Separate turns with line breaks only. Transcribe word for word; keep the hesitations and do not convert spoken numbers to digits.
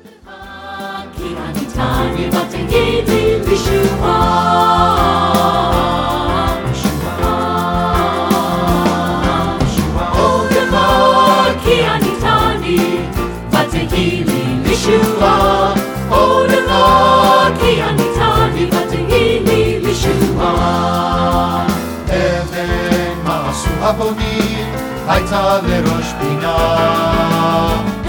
כי הניתן ותהי לישועה, עוד דבר כי הניתן ותהי לישועה, עוד דבר כי הניתן ותהי לישועה.
אבן מה עשו הבונים הייתה לראש פינה,